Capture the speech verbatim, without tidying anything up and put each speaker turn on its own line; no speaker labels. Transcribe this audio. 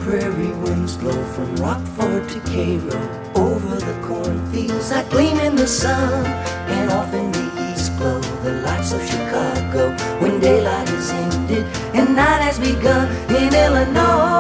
prairie winds blow from Rockford to Cairo, over the cornfields that gleam in the sun, and off in the east glow the lights of Chicago when daylight is ended and night has begun in Illinois.